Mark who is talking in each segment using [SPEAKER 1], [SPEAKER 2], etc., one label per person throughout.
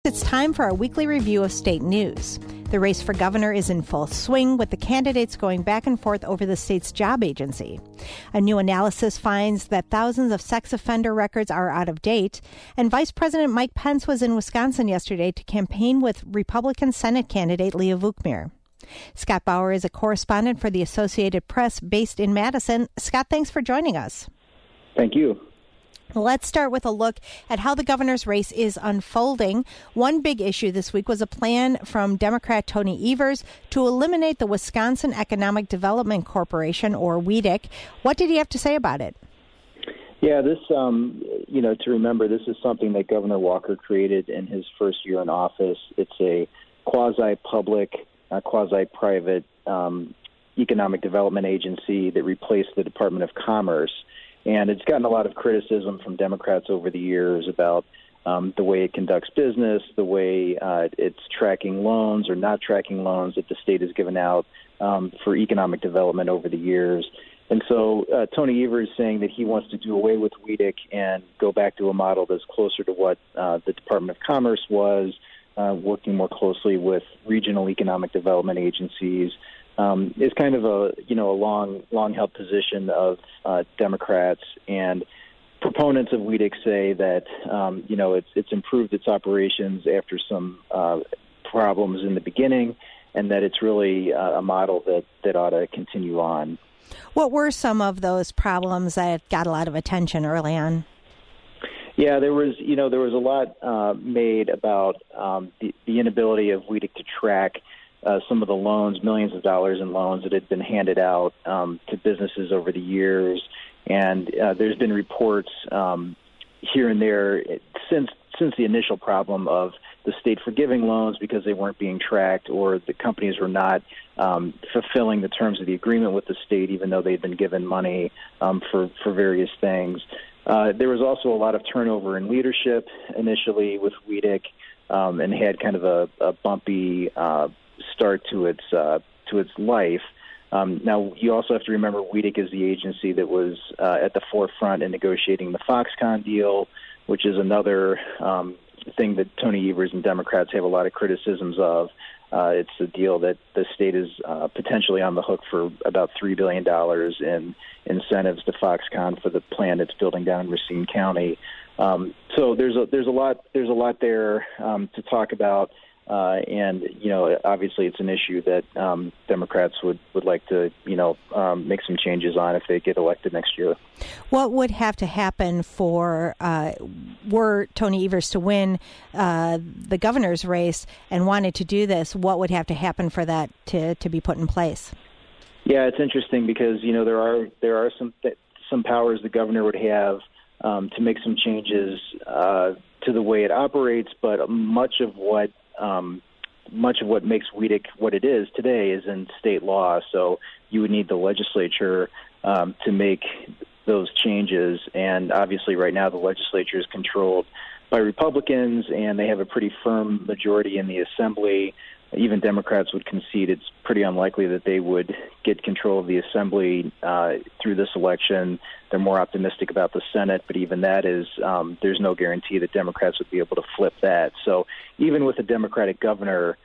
[SPEAKER 1] It's time for our weekly review of state news. The race for governor is in full swing, with the candidates going back and forth over the state's job agency. A new analysis finds that thousands of sex offender records are out of date, and Vice President Mike Pence was in Wisconsin yesterday to campaign with Republican Senate candidate Leah Vukmir. Scott Bauer is a correspondent for the Associated Press based in Madison. Scott, thanks for joining us.
[SPEAKER 2] Thank you.
[SPEAKER 1] Let's start with a look at how the governor's race is unfolding. One big issue this week was a plan from Democrat Tony Evers to eliminate the Wisconsin Economic Development Corporation, or WEDC. What did he have to say about it?
[SPEAKER 2] Yeah, this, to remember, this is something that Governor Walker created in his first year in office. It's a quasi-public, quasi-private economic development agency that replaced the Department of Commerce. And it's gotten a lot of criticism from Democrats over the years about the way it conducts business, the way it's tracking loans or not tracking loans that the state has given out for economic development over the years. And so Tony Evers is saying that he wants to do away with WEDC and go back to a model that's closer to what the Department of Commerce was, working more closely with regional economic development agencies. Is kind of a long-held position of Democrats, and proponents of WEDC say that it's improved its operations after some problems in the beginning, and that it's really a model that ought to continue on.
[SPEAKER 1] What were some of those problems that got a lot of attention early on?
[SPEAKER 2] Yeah, there was a lot made about the inability of WEDC to track some of the loans, millions of dollars in loans that had been handed out to businesses over the years. And there's been reports here and there since the initial problem of the state forgiving loans because they weren't being tracked, or the companies were not fulfilling the terms of the agreement with the state, even though they'd been given money for various things. There was also a lot of turnover in leadership initially with WEDC, and had kind of a bumpy start to its life. Now, you also have to remember WEDC is the agency that was at the forefront in negotiating the Foxconn deal, which is another thing that Tony Evers and Democrats have a lot of criticisms of. It's a deal that the state is potentially on the hook for about $3 billion in incentives to Foxconn for the plant it's building down in Racine County. So there's a lot there to talk about. And obviously it's an issue that Democrats would like to, make some changes on if they get elected next year.
[SPEAKER 1] What would have to happen were Tony Evers to win the governor's race and wanted to do this? What would have to happen for that to be put in place?
[SPEAKER 2] Yeah, it's interesting because, there are some powers the governor would have to make some changes to the way it operates, but much of what makes WEDC what it is today is in state law. So you would need the legislature to make those changes. And obviously right now the legislature is controlled by Republicans, and they have a pretty firm majority in the Assembly. Even Democrats would concede it's pretty unlikely that they would get control of the Assembly through this election. They're more optimistic about the Senate, but even that is there's no guarantee that Democrats would be able to flip that. So even with a Democratic governor,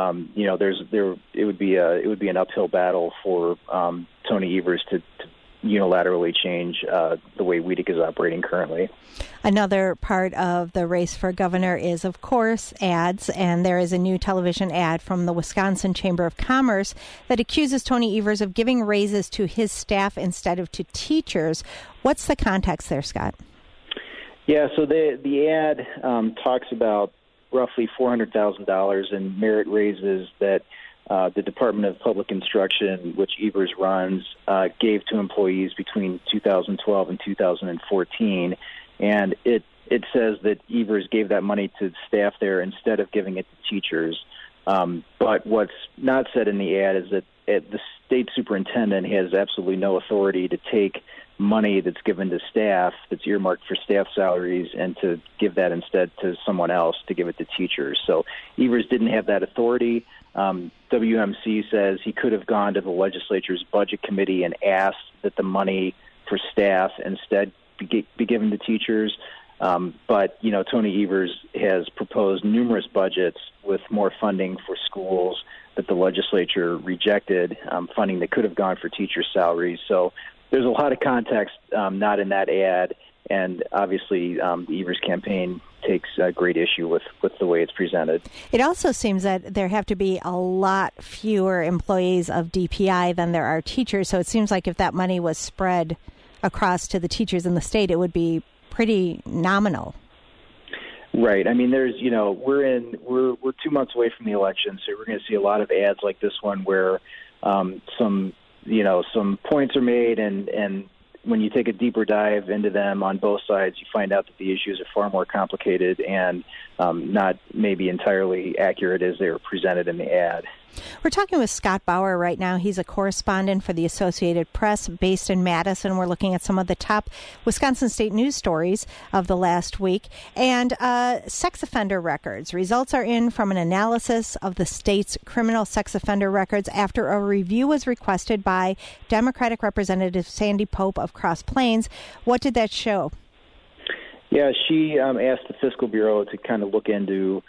[SPEAKER 2] it would be an uphill battle for Tony Evers to unilaterally change the way WEDC is operating currently.
[SPEAKER 1] Another part of the race for governor is, of course, ads, and there is a new television ad from the Wisconsin Chamber of Commerce that accuses Tony Evers of giving raises to his staff instead of to teachers. What's the context there, Scott?
[SPEAKER 2] Yeah, so the ad talks about roughly $400,000 in merit raises that the Department of Public Instruction, which Evers runs, gave to employees between 2012 and 2014. And it says that Evers gave that money to staff there instead of giving it to teachers. But what's not said in the ad is that the state superintendent has absolutely no authority to take money that's given to staff, that's earmarked for staff salaries, and to give that instead to someone else, to give it to teachers. So Evers didn't have that authority. WMC says he could have gone to the legislature's budget committee and asked that the money for staff instead be given to teachers. But, Tony Evers has proposed numerous budgets with more funding for schools that the legislature rejected, funding that could have gone for teacher salaries. So there's a lot of context not in that ad. And obviously, the Evers campaign takes great issue with the way it's presented.
[SPEAKER 1] It also seems that there have to be a lot fewer employees of DPI than there are teachers. So it seems like if that money was spread across to the teachers in the state, it would be pretty nominal.
[SPEAKER 2] Right. I mean, we're 2 months away from the election, so we're going to see a lot of ads like this one where some points are made, and when you take a deeper dive into them on both sides, you find out that the issues are far more complicated and not maybe entirely accurate as they were presented in the ad.
[SPEAKER 1] We're talking with Scott Bauer right now. He's a correspondent for the Associated Press based in Madison. We're looking at some of the top Wisconsin state news stories of the last week. And sex offender records. Results are in from an analysis of the state's criminal sex offender records after a review was requested by Democratic Representative Sandy Pope of Cross Plains. What did that show?
[SPEAKER 2] Yeah, she asked the Fiscal Bureau to kind of look into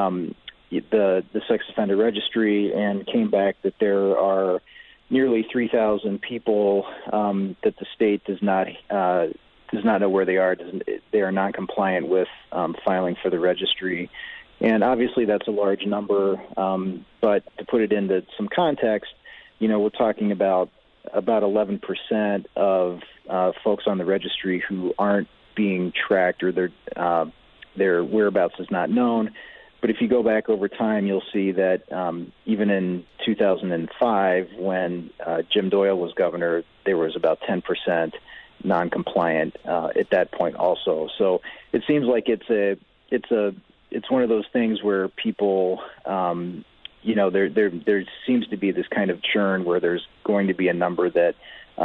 [SPEAKER 2] the sex offender registry and came back that there are nearly 3,000 people that the state does not know where they are. They are non-compliant with filing for the registry. And obviously that's a large number, but to put it into some context, we're talking about 11% of folks on the registry who aren't being tracked or their whereabouts is not known. But if you go back over time, you'll see that even in 2005, when Jim Doyle was governor, there was about 10% non-compliant at that point also. So it seems like it's one of those things where people, there seems to be this kind of churn where there's going to be a number that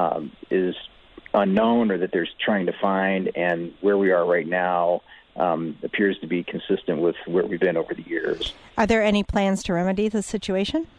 [SPEAKER 2] is unknown or that they're trying to find, and where we are right now appears to be consistent with where we've been over the years.
[SPEAKER 1] Are there any plans to remedy the situation?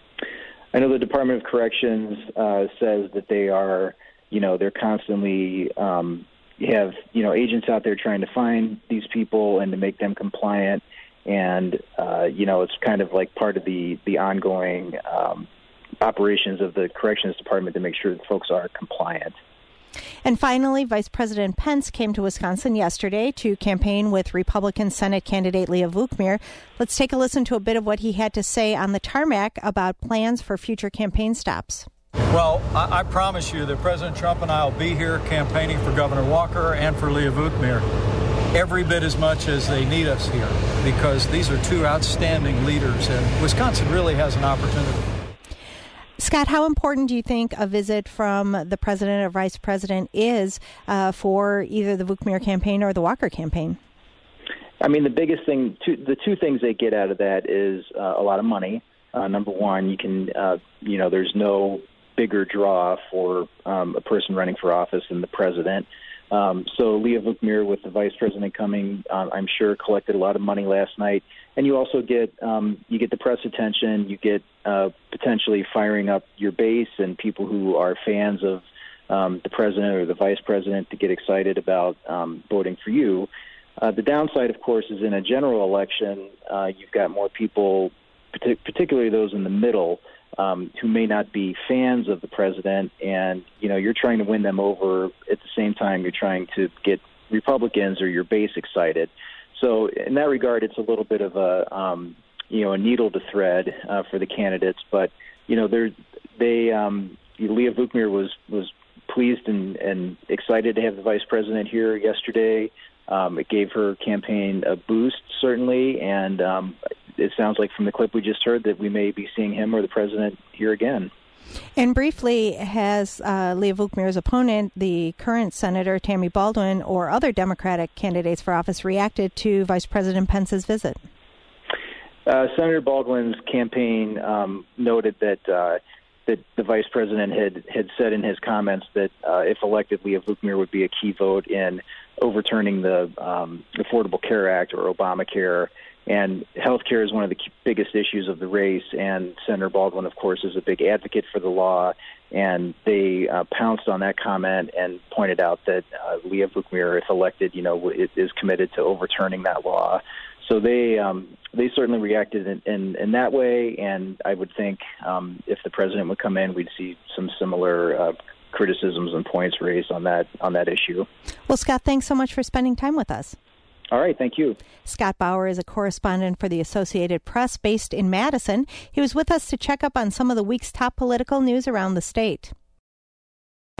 [SPEAKER 2] I know the Department of Corrections says that they are, they're constantly have, agents out there trying to find these people and to make them compliant. And, it's kind of like part of the ongoing operations of the Corrections Department to make sure that folks are compliant.
[SPEAKER 1] And finally, Vice President Pence came to Wisconsin yesterday to campaign with Republican Senate candidate Leah Vukmir. Let's take a listen to a bit of what he had to say on the tarmac about plans for future campaign stops.
[SPEAKER 3] Well, I promise you that President Trump and I will be here campaigning for Governor Walker and for Leah Vukmir every bit as much as they need us here, because these are two outstanding leaders, and Wisconsin really has an opportunity.
[SPEAKER 1] Scott, how important do you think a visit from the president or vice president is for either the Vukmir campaign or the Walker campaign?
[SPEAKER 2] I mean, the biggest thing, the two things they get out of that is a lot of money. Number one, you can, there's no bigger draw for a person running for office than the president. So Leah Vukmir, with the vice president coming, I'm sure collected a lot of money last night. And you also get the press attention. You get potentially firing up your base and people who are fans of the president or the vice president to get excited about voting for you. The downside, of course, is in a general election, you've got more people, particularly those in the middle, who may not be fans of the president, and you're trying to win them over at the same time you're trying to get Republicans or your base excited. So in that regard, it's a little bit of a needle to thread for the candidates. But Leah Vukmir was pleased and excited to have the vice president here yesterday. It gave her campaign a boost, certainly, and it sounds like from the clip we just heard that we may be seeing him or the president here again.
[SPEAKER 1] And briefly, has Leah Vukmir's opponent, the current Senator Tammy Baldwin, or other Democratic candidates for office reacted to Vice President Pence's visit?
[SPEAKER 2] Senator Baldwin's campaign noted that the vice president had said in his comments that if elected, Leah Vukmir would be a key vote in overturning the Affordable Care Act or Obamacare, And healthcare is one of the biggest issues of the race, and Senator Baldwin, of course, is a big advocate for the law, and they pounced on that comment and pointed out that Leah Vukmir, if elected, is committed to overturning that law. So they certainly reacted in that way, and I would think if the president would come in, we'd see some similar criticisms and points raised on that issue.
[SPEAKER 1] Well, Scott, thanks so much for spending time with us.
[SPEAKER 2] All right, thank you.
[SPEAKER 1] Scott Bauer is a correspondent for the Associated Press based in Madison. He was with us to check up on some of the week's top political news around the state.